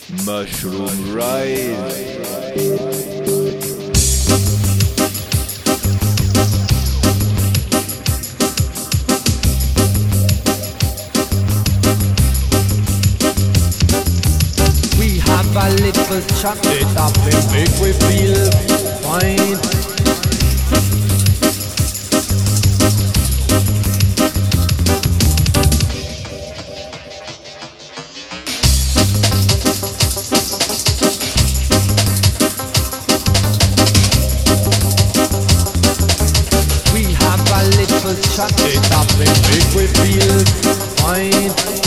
Mushroom Rise. A little chocolate up and make we feel fine. We have a little chocolate up and make we feel fine.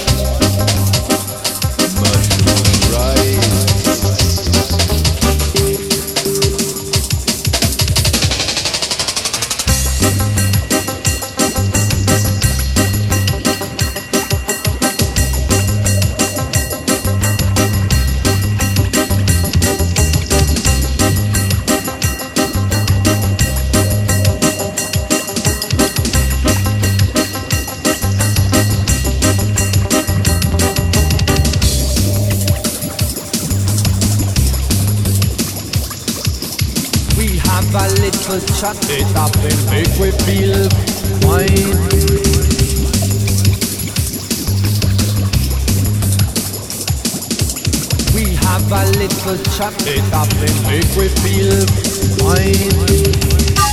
Have a little chocolate up and make we feel fine. We have a little chocolate up and make we feel fine.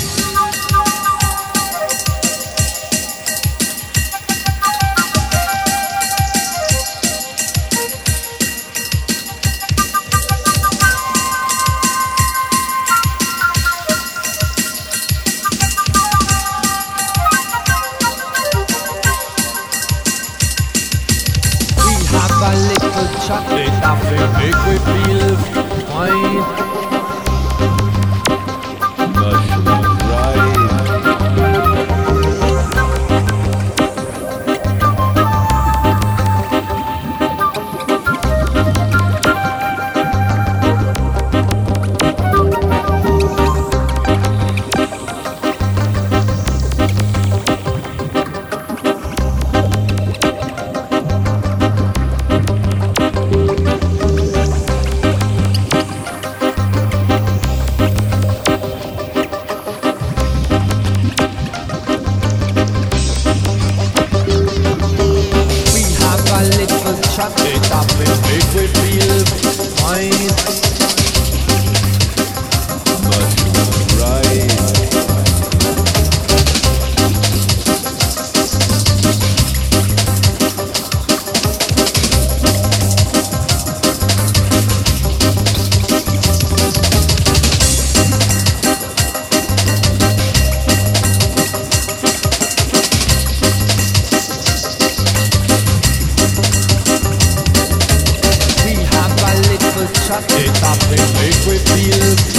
A little chocolate up and make we feel fine. Mushroom Rise. Chocolate up and make we feel fine. Mushroom Rise. Chocolate up and make we feel